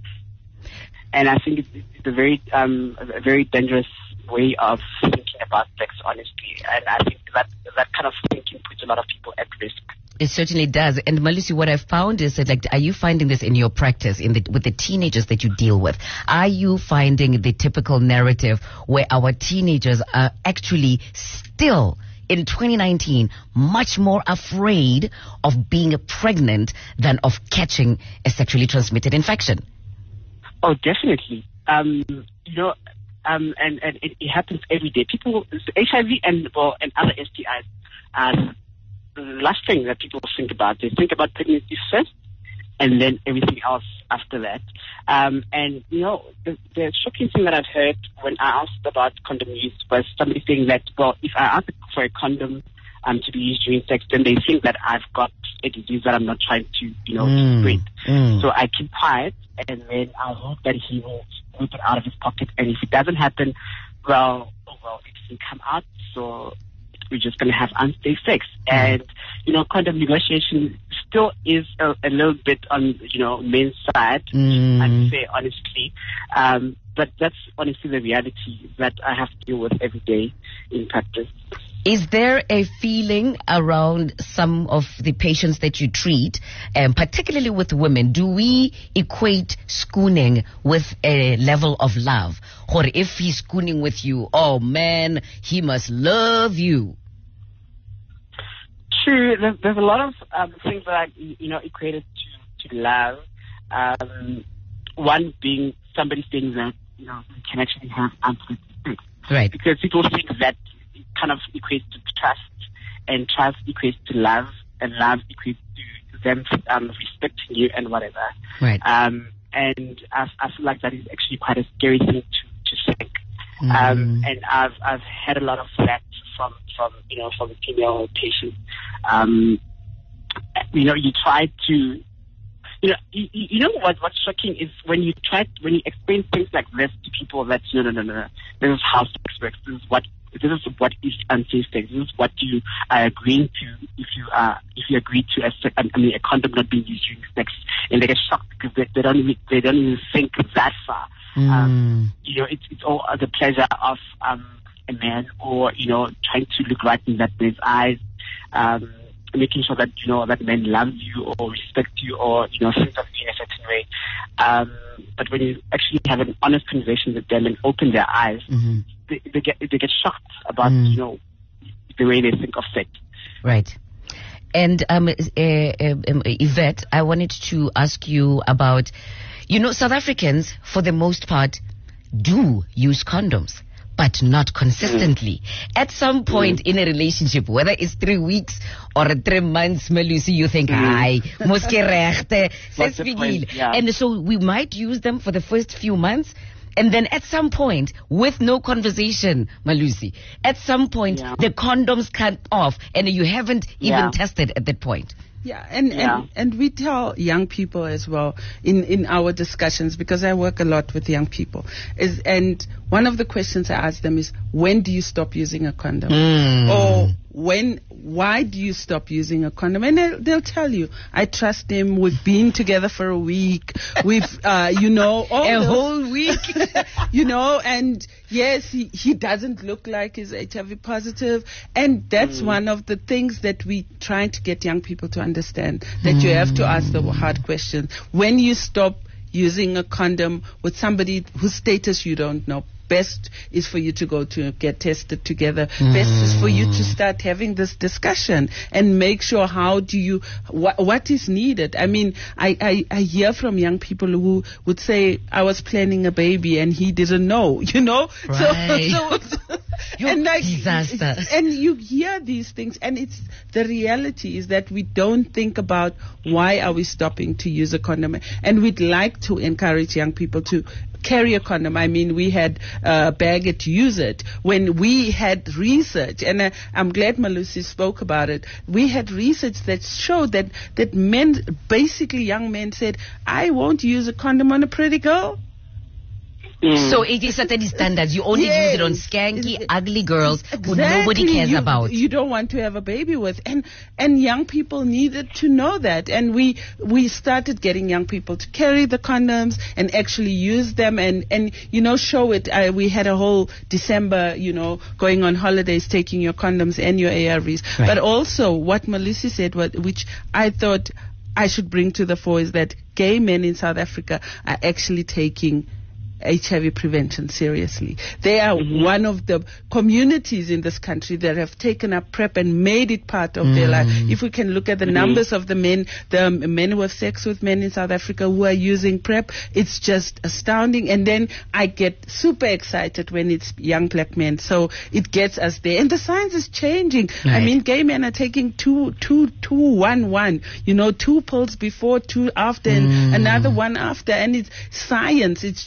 And I think it's, it's a very, um, a very dangerous way of thinking about sex, honestly. And I think that that kind of thinking puts a lot of people at risk. It certainly does. And Melusi, what I've found is that, like, are you finding this in your practice, in the with the teenagers that you deal with? Are you finding the typical narrative where our teenagers are actually still in twenty nineteen much more afraid of being pregnant than of catching a sexually transmitted infection? Oh, definitely. Um, you know, um, and, and it, it happens every day. People, H I V and, well, and other S T Is, um, the last thing that people think about, they think about pregnancy first and then everything else after that. Um, and, you know, the, the shocking thing that I've heard when I asked about condom use was somebody saying that, well, if I ask for a condom, um, to be used during sex, then they think that I've got a disease that I'm not trying to, you know, Mm. to spread. Mm. So I keep quiet, and then I hope that he will whip it out of his pocket. And if it doesn't happen, well, oh, well, it doesn't come out. So we're just going to have unsafe sex. Mm. And, you know, condom negotiation still is a, a little bit on, you know, men's side, Mm. I'd say, honestly. Um, but that's honestly the reality that I have to deal with every day in practice. Is there a feeling around some of the patients that you treat, um, particularly with women? Do we equate schooning with a level of love? Or if he's schooning with you, oh man, he must love you. True. There's, there's a lot of um, things that I, you know, equated to, to love. Um, one being somebody saying that, you know, we can actually have unsolicited sex. Right. Because people think that it kind of equates to trust, and trust equates to love, and love equates to them um, respecting you and whatever. Right. Um, and I, I feel like that is actually quite a scary thing to, to think. Mm. Um, and I've I've had a lot of that from from you know from female patients. Um, you know, you try to, you know, you, you know what what's shocking is when you try when you explain things like this to people that no no no no, this is how sex works. This is what this is what is unsafe sex. This is what you are agreeing to if you are if you agree to a se- I mean a condom not being used during sex, and they get shocked because they, they don't even, they don't even think that far. Mm. Um, you know, it's it's all the pleasure of um, a man, or you know, trying to look right in that man's eyes, um, making sure that you know that man loves you or respects you or you know thinks of you in a certain way. Um, but when you actually have an honest conversation with them and open their eyes, Mm-hmm. they, they get they get shocked about Mm. you know the way they think of sex. Right. And um, uh, uh, um, Yvette, I wanted to ask you about, you know, South Africans, for the most part, do use condoms, but not consistently. Mm. At some point mm. in a relationship, whether it's three weeks or three months, Malusi, you think, "Ay, moske rechte, ses vigil." And so we might use them for the first few months. And then at some point, with no conversation, Malusi, at some point, yeah. the condoms cut off and you haven't even yeah. tested at that point. Yeah, and, yeah. and and we tell young people as well in, in our discussions, because I work a lot with young people, is and one of the questions I ask them is, when do you stop using a condom? Mm. Or when, why do you stop using a condom? And they'll, they'll tell you, I trust him, we've been together for a week, we've, uh, you know, all a those, whole week, you know, and yes, he, he doesn't look like he's H I V positive, and that's mm. one of the things that we trying to get young people to understand, that mm. you have to ask the hard questions. When you stop using a condom with somebody whose status you don't know, best is for you to go to get tested together. Mm. Best is for you to start having this discussion and make sure how do you, wh- what is needed. I mean, I, I, I hear from young people who would say, I was planning a baby and he didn't know, you know? Right. So, so and like, disaster. And you hear these things, and it's, the reality is that we don't think about why are we stopping to use a condom. And we'd like to encourage young people to carry a condom. I mean, we had uh, bag it, use it. When we had research, and uh, I'm glad Malusi spoke about it, we had research that showed that, that men, basically young men said, I won't use a condom on a pretty girl. Mm. So it is certain standards. You only yes. use it on skanky, it, ugly girls exactly. who nobody cares you, about. You don't want to have a baby with. And and young people needed to know that. And we we started getting young people to carry the condoms and actually use them and, and you know, show it. Uh, we had a whole December, you know, going on holidays, taking your condoms and your A R Vs. Right. But also what Malusi said, what, which I thought I should bring to the fore, is that gay men in South Africa are actually taking H I V prevention seriously. They are mm-hmm. one of the communities in this country that have taken up PrEP and made it part of mm. their life. If we can look at the mm-hmm. numbers of the men, the men who have sex with men in South Africa who are using PrEP, it's just astounding. And then I get super excited when it's young black men. So it gets us there. And the science is changing. Right. I mean, gay men are taking two, two, two, one, one. You know, two pills before, two after, mm. and another one after. And it's science. It's just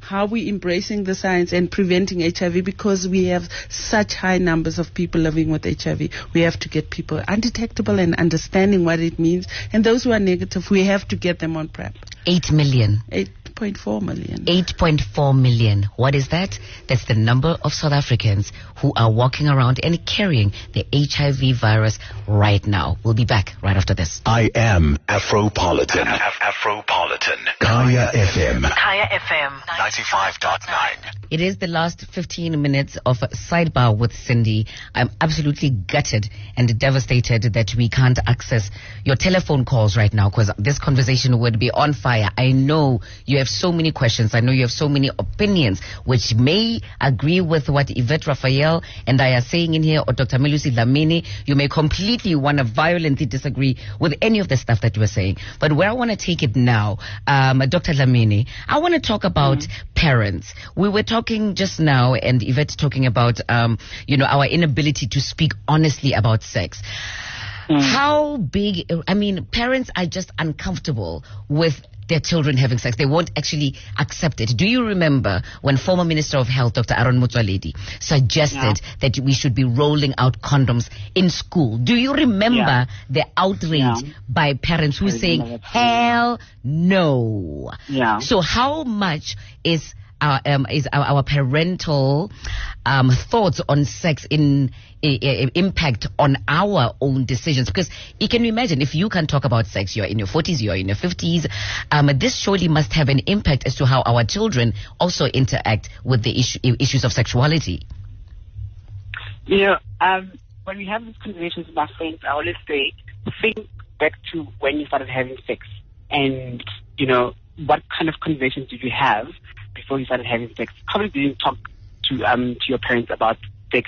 how we embracing the science and preventing H I V, because we have such high numbers of people living with H I V. We have to get people undetectable and understanding what it means. And those who are negative, we have to get them on PrEP. Eight million. eight point four million. eight point four million. What is that? That's the number of South Africans who are walking around and carrying the H I V virus right now. We'll be back right after this. I am Afropolitan. Af- Afropolitan. Kaya F M. Kaya F M. ninety-five point nine. It is the last fifteen minutes of Sidebar with Cindy. I'm absolutely gutted and devastated that we can't access your telephone calls right now, because this conversation would be on fire. I know you have so many questions. I know you have so many opinions which may agree with what Yvette Raphael and I are saying in here, or Doctor Melusi Dlamini. You may completely want to violently disagree with any of the stuff that you are saying. But where I want to take it now, um, Doctor Dlamini, I want to talk about mm-hmm. parents. We were talking just now, and Yvette talking about, um, you know, our inability to speak honestly about sex. Mm. How big, I mean, parents are just uncomfortable with their children having sex. They won't actually accept it. Do you remember when former Minister of Health, Doctor Aaron Motsoaledi, suggested yeah. that we should be rolling out condoms in school? Do you remember yeah. the outrage yeah. by parents who are saying, hell no? Yeah. So how much is our, um, is our, our parental um, thoughts on sex in I, I, impact on our own decisions? Because you can imagine, if you can talk about sex, you're in your forties, you're in your fifties, um, this surely must have an impact as to how our children also interact with the issue, issues of sexuality. You know, um, when we have these conversations with my friends, I always say, think back to when you started having sex, and, you know, what kind of conversations did you have before you started having sex? Probably didn't talk to um to your parents about sex,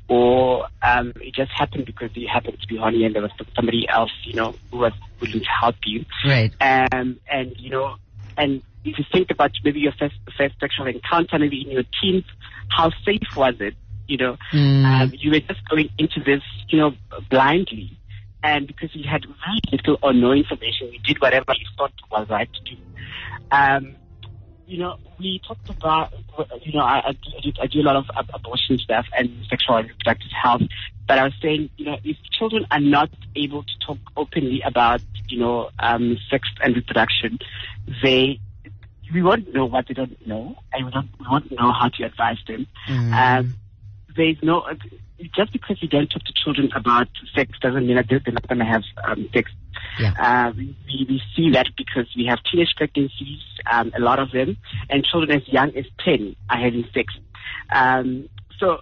or um it just happened because you happened to be horny and there was somebody else, you know, who was willing to help you. Right. Um and you know, and if you think about maybe your first first sexual encounter, maybe in your teens, how safe was it? You know, mm. um, you were just going into this, you know, blindly, and because you had very little or no information, you did whatever you thought was right to do. Um, you know, we talked about, you know, I, I, do, I do a lot of ab- abortion stuff and sexual and reproductive health, but I was saying, you know, if children are not able to talk openly about, you know, um, sex and reproduction, they, we won't know what they don't know, and we, don't, we won't know how to advise them. Mm. Um, there's no, just because you don't talk to children about sex doesn't mean that they're not going to have um, sex. Yeah. Uh, we, we see that because we have teenage pregnancies, um, a lot of them, and children as young as ten are having sex. Um, so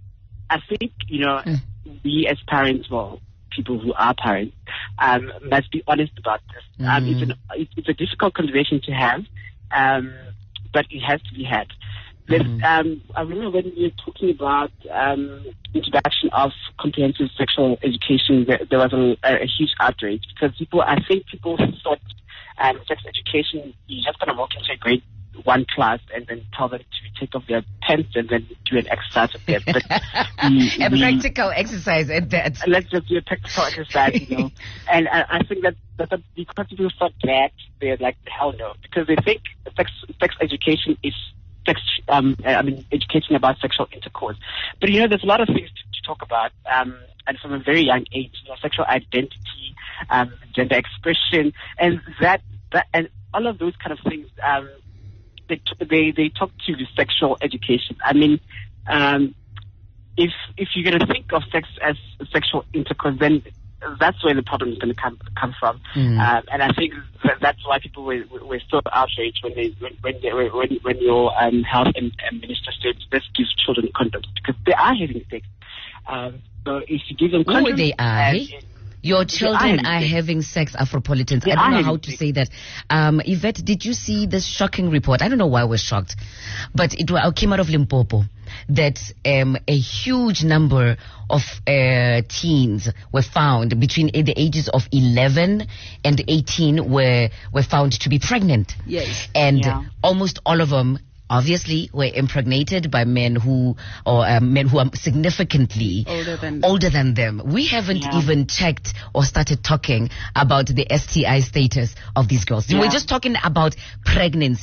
I think, you know, mm. we as parents, well, people who are parents, um, must be honest about this. Mm. Um, it's, an, it's a difficult conversation to have, um, but it has to be had. Mm-hmm. Um, I remember when we were talking about um, introduction of comprehensive sexual education, there, there was a, a, a huge outrage because people, I think people thought um, sex education, you're just going to walk into a grade one class and then tell them to take off their pants and then do an exercise with them. But we, a we, practical exercise at that. Let's just do a practical exercise, you know. And I, I think that, that, that because people thought that, they're like, hell no, because they think sex, sex education is sex, um, I mean, educating about sexual intercourse. But, you know, there's a lot of things to, to talk about, um, and from a very young age, you know, sexual identity, um, gender expression, and that, that, and all of those kind of things, um, they, t- they, they talk to the sexual education. I mean, um, if, if you're going to think of sex as sexual intercourse, then that's where the problem is going to come come from, mm. um, and I think that that's why people were, were so outraged when they when when, they, when, when your um, health and, and minister said let's give children condoms because they are having sex. Um, so if you give them condoms, oh, they are. Your children are, are having sex, Afropolitans. I don't know how to sex. say that. Um, Yvette, did you see this shocking report? I don't know why I was shocked, but it came out of Limpopo that um, a huge number of uh, teens were found between the ages of eleven and eighteen were were found to be pregnant. Yes. And yeah. almost all of them obviously were impregnated by men who or uh, men who are significantly older than them. older than them. We haven't yeah. even checked or started talking about the S T I status of these girls. Yeah. We're just talking about pregnancy.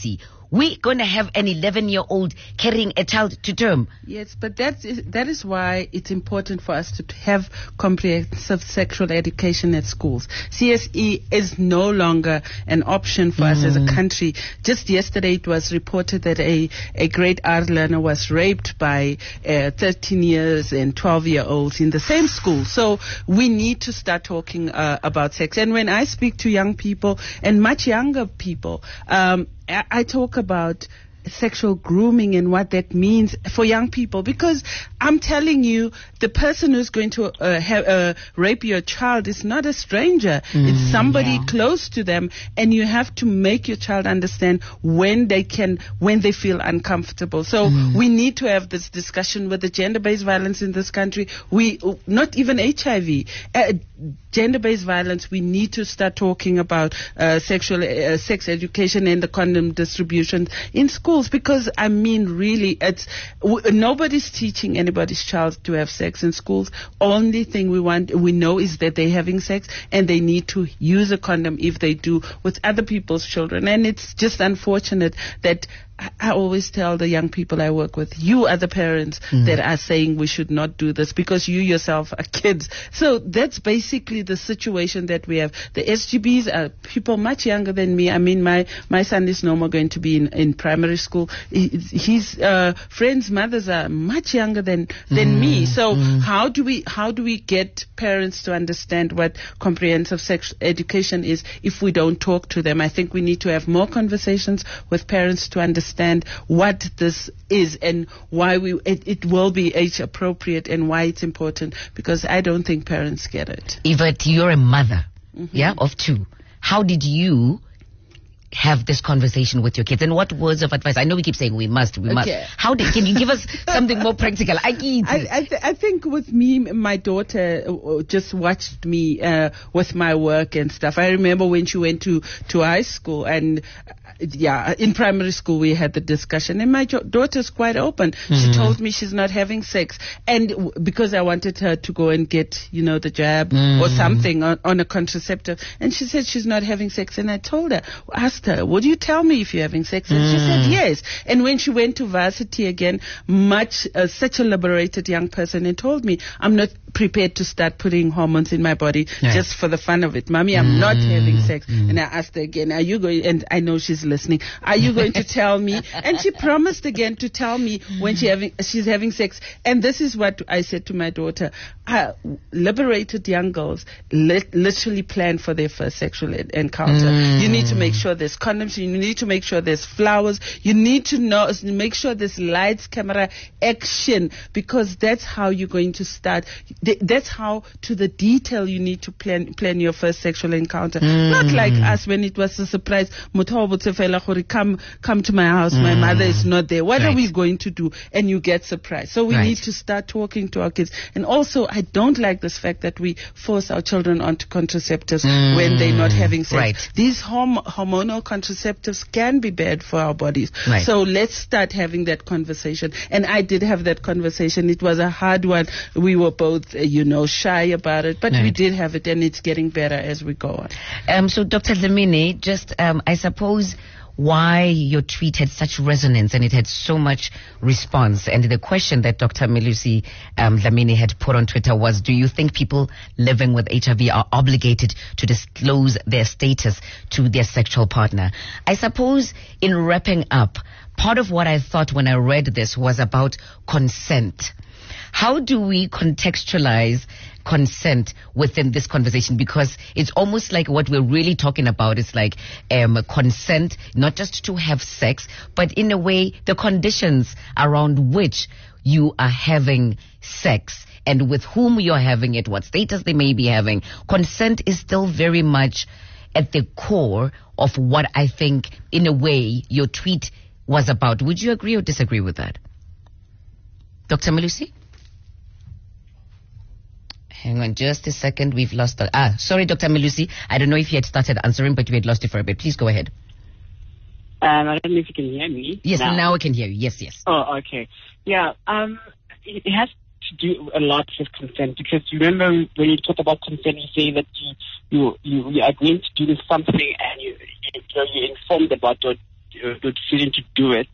we're going to have an eleven-year-old carrying a child to term. Yes, but that is, that is why it's important for us to have comprehensive sexual education at schools. C S E is no longer an option for mm. us as a country. Just yesterday it was reported that a, a grade R learner was raped by uh, thirteen years and twelve-year-olds in the same school. So we need to start talking uh, about sex. And when I speak to young people and much younger people, um, I, I talk about sexual grooming and what that means for young people, because I'm telling you, the person who's going to uh, ha- uh, rape your child is not a stranger. Mm, it's somebody yeah. close to them, and you have to make your child understand when they can, when they feel uncomfortable. So mm. we need to have this discussion with the gender-based violence in this country. We, not even H I V, uh, gender-based violence. We need to start talking about uh, sexual uh, sex education and the condom distribution in schools. Because I mean, really, it's w- nobody's teaching anybody's child to have sex in schools. Only thing we want, we know, is that they're having sex, and they need to use a condom if they do with other people's children. And it's just unfortunate that I always tell the young people I work with, you are the parents mm. that are saying we should not do this because you yourself are kids. So that's basically the situation that we have. The S G Bs are people much younger than me. I mean, my, my son is no more going to be in, in primary school. He, his uh, friends' mothers are much younger than, than mm. me. So mm. how do we how do we get parents to understand what comprehensive sex education is if we don't talk to them? I think we need to have more conversations with parents to understand understand what this is and why we it, it will be age appropriate and why it's important, because I don't think parents get it. Yvette, you're a mother, mm-hmm. yeah, of two. How did you have this conversation with your kids, and what words of advice? I know we keep saying we must, we okay. must. How did? Can you give us something more practical? I I, I, th- I think with me, my daughter just watched me uh, with my work and stuff. I remember when she went to to high school, and yeah, in primary school we had the discussion, and my jo- daughter's quite open. Mm-hmm. She told me she's not having sex, and w- because I wanted her to go and get, you know, the jab mm-hmm. or something on, on a contraceptive, and she said she's not having sex, and I told her, asked her, would you tell me if you're having sex? And mm. she said yes. And when she went to varsity again, much uh, such a liberated young person, and told me, I'm not prepared to start putting hormones in my body yeah. just for the fun of it. Mommy, I'm mm. not having sex. Mm. And I asked her again, are you going, and I know she's listening, are you going to tell me? And she promised again to tell me when she having, she's having sex. And this is what I said to my daughter. Uh, liberated young girls li- literally plan for their first sexual ed- encounter. Mm. You need to make sure there's condoms. You need to make sure there's flowers. You need to know, make sure there's lights, camera, action, because that's how you're going to start. Th- that's how, to the detail, you need to plan plan your first sexual encounter. Mm. Not like us when it was a surprise. Come, come to my house. Mm. My mother is not there. What right. are we going to do? And you get surprised. So we right. need to start talking to our kids. And also, I don't like this fact that we force our children onto contraceptives mm. when they're not having sex. Right. These horm- hormonal contraceptives can be bad for our bodies. Right. So let's start having that conversation. And I did have that conversation. It was a hard one. We were both, uh, you know, shy about it, but right. we did have it, and it's getting better as we go on. Um, so, Doctor Dlamini, just, um, I suppose, why your tweet had such resonance and it had so much response. And the question that Doctor Melusi um, Dlamini had put on Twitter was, do you think people living with H I V are obligated to disclose their status to their sexual partner? I suppose in wrapping up, part of what I thought when I read this was about consent. How do we contextualize consent within this conversation? Because it's almost like what we're really talking about is like um, consent, not just to have sex, but in a way the conditions around which you are having sex and with whom you're having it, what status they may be having. Consent is still very much at the core of what I think, in a way, your tweet was about. Would you agree or disagree with that? Doctor Melusi? Hang on just a second. We've lost the... Ah, sorry, Doctor Melusi. I don't know if you had started answering, but we had lost it for a bit. Please go ahead. Um, I don't know if you can hear me. Yes, now, now I can hear you. Yes, yes. Oh, okay. Yeah, um, it, it has to do a lot with consent, because you remember when you talk about consent, you say that you, you, you, you are going to do something and you, you, you're informed about what uh, the decision to do it.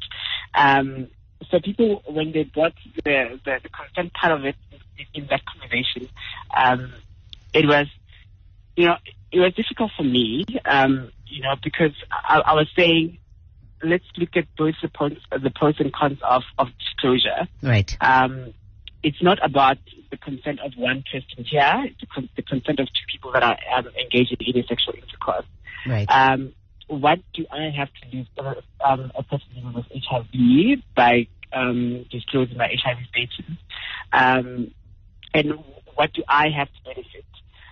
Um, so people, when they brought the, the, the consent part of it in, in that conversation, um, it was, you know, it was difficult for me, um, you know, because I, I was saying, let's look at both the pros, the pros and cons of, of disclosure. Right. Um, it's not about the consent of one person here, it's the, con- the consent of two people that are um, engaged in sexual intercourse. Right. Um, what do I have to lose uh, um, a person living with H I V by um, disclosing my H I V status? Um, and what do I have to benefit?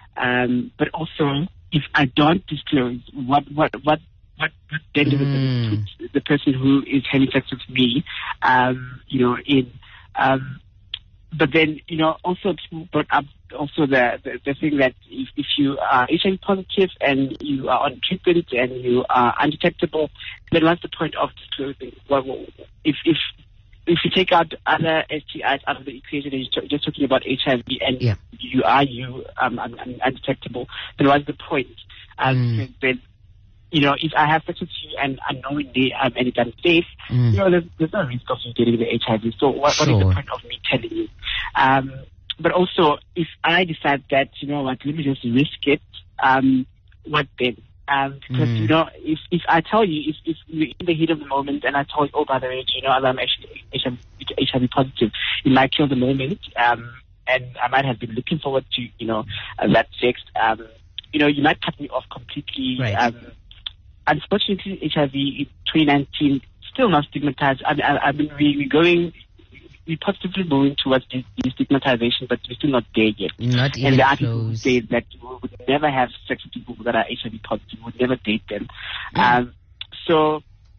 Um, but also, if I don't disclose, what what what what, what then does Mm. it put the person who is having sex with me, um, you know, in. Um, but then, you know, also people brought up also the, the, the thing that if, if you are H I V positive and you are on treatment and you are undetectable, then what's the point of disclosing? Well, if if if you take out other S T Is out of the equation and you're just talking about H I V and Yeah. you are you um, um, um, undetectable, then what's the point? Um, Mm. because then, you know, if I have sex with you and unknowingly um, and it's unsafe, Mm. you know, there's, there's no risk of you getting the H I V. So what, what is the Sure. point of me telling you? Um, but also, if I decide that, you know what, let me just risk it, um, what then? Um, because, Mm. you know, if, if I tell you, if, if you're in the heat of the moment and I tell you, oh, by the way, you know, I'm actually H I V positive, it might kill the moment, um, and I might have been looking forward to, you know, uh, that sex, um, you know, you might cut me off completely. Right. Um, unfortunately, H I V in twenty nineteen still not stigmatized. I mean, I, I mean we, we're going, we're positively moving towards de- destigmatization, but we're still not there yet. Not even And there are people who close. say that we would never have sex with people that are H I V positive, we would never date them. Um, so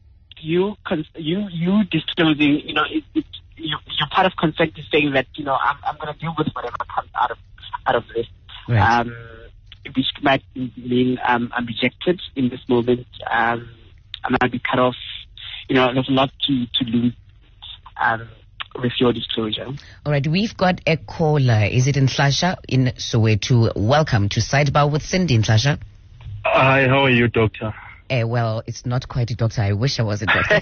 you, cons- you, you disclosing, you know, it, it, you, you're part of consent is saying that, you know, I'm, I'm going to deal with whatever comes out of, out of this. Right. Um, which might mean um, I'm rejected in this moment. Um, I might be cut off. You know, there's a lot to, to lose um, with your disclosure. All right, we've got a caller. Is it in Nhlasha in Soweto? Welcome to Sidebar with Cindy in Nhlasha. Hi, how are you, doctor? Eh, well, it's not quite a doctor. I wish I was a doctor.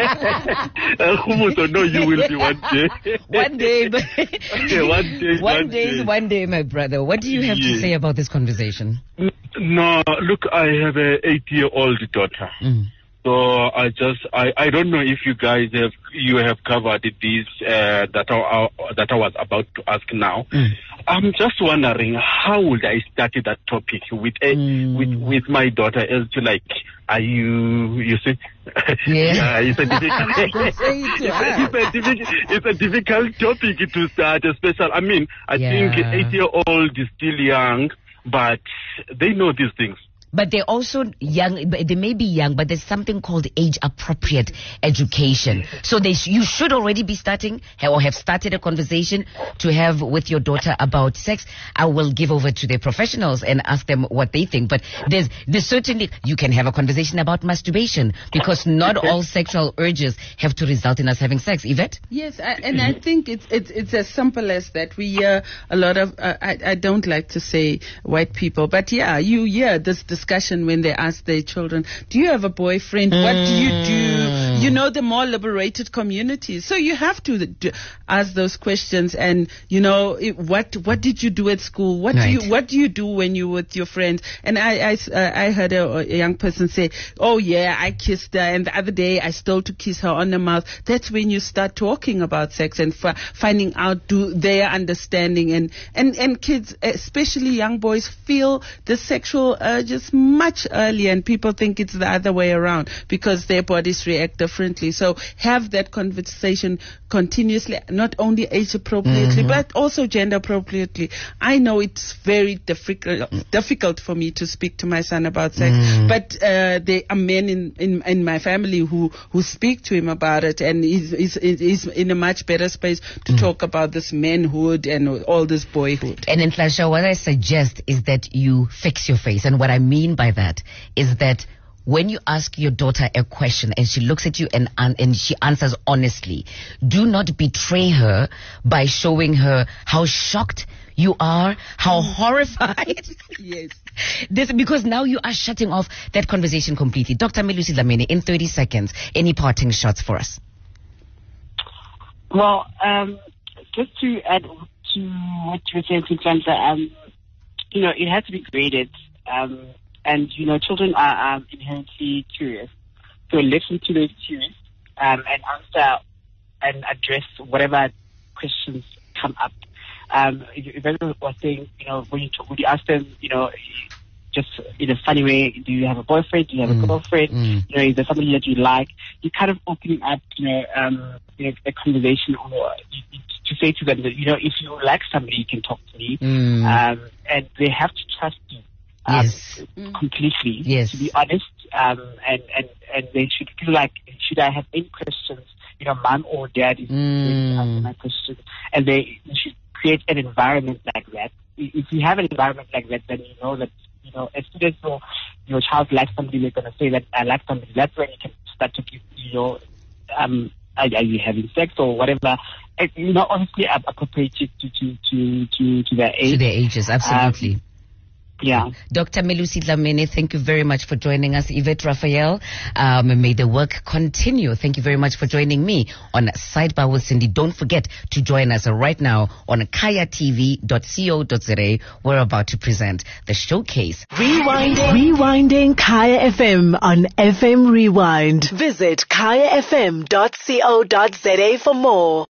Khumuso, no, you will be one day. One day, but Okay, one day, one one day is day. one day, my brother. What do you have to Yes. say about this conversation? No, look, I have a eight-year-old daughter. Mm. So I just, I, I don't know if you guys have, you have covered this, uh, that I, that I was about to ask now. Mm. I'm just wondering, how would I start that topic with a, Mm. with, with my daughter as to like, are you, you see? Yeah. it's a difficult, Say it to her. it's a difficult, it's a difficult topic to start, especially, I mean, I Yeah. think eight-year-old is still young, but they know these things. But they're also young. They may be young, but there's something called age-appropriate education. So they sh- you should already be starting or have started a conversation to have with your daughter about sex. I will give over to the professionals and ask them what they think. But there's, there's certainly, you can have a conversation about masturbation because not all sexual urges have to result in us having sex. Yvette? Yes, I, and I think it's it's it's as simple as that. We hear a lot of. Uh, I I don't like to say white people, but yeah, you hear this discussion when they ask their children, "Do you have a boyfriend? What do you do?" You know, the more liberated communities. So you have to do, ask those questions, and you know, it, what what did you do at school? What Right. do you what do you do when you with your friends? And I I, uh, I heard a, a young person say, "Oh yeah, I kissed her, and the other day I stole to kiss her on the mouth." That's when you start talking about sex and f- finding out do their understanding, and, and, and kids, especially young boys, feel the sexual urges much earlier, and people think it's the other way around because their bodies react differently. So have that conversation continuously, not only age appropriately, Mm-hmm. but also gender appropriately. I know it's very difficult difficult for me to speak to my son about sex, Mm. but uh, there are men in, in, in my family who, who speak to him about it, and he's, he's, he's in a much better space to Mm. talk about this manhood and all this boyhood. And in Nhlasha, what I suggest is that you fix your face. And what I mean by that is that when you ask your daughter a question and she looks at you and, and, and she answers honestly, do not betray her by showing her how shocked you are, how horrified. Yes. This, because now you are shutting off that conversation completely. Doctor Melusi Dlamini, in thirty seconds, any parting shots for us? Well, um, just to add to what you were saying, Santa, um, you know, it has to be graded. Um, and, you know, children are um, inherently curious. So listen to those curious um, and answer and address whatever questions come up. Um, if anyone was saying, you know, when you, talk, when you ask them, you know, just in a funny way, do you have a boyfriend? Do you have Mm. a girlfriend? Mm. You know, is there somebody that you like? You're kind of opening up, you know, um, you know, a conversation, or you, you, to say to them that, you know, if you like somebody, you can talk to me. Mm. Um, and they have to trust you. Um, Yes. completely. Yes. To be honest, um, and, and, and they should feel like, should I have any questions, you know, mom or dad is Mm. going to answer my questions. And they should create an environment like that. If you have an environment like that, then you know that, you know, as soon as your, your child likes somebody, they're going to say that I like somebody. That's when you can start to give, you know, um, are, are you having sex or whatever? And, you know, honestly, appropriate to, to, to, to, to their age. To their ages, absolutely. Um, Yeah. Doctor Melusi Dlamini, thank you very much for joining us. Yvette Raphael, um, may the work continue. Thank you very much for joining me on Sidebar with Cindy. Don't forget to join us right now on kaya t v dot co dot za. We're about to present the showcase. Rewinding. Rewinding Kaya F M on F M Rewind. Visit kaya f m dot co dot za for more.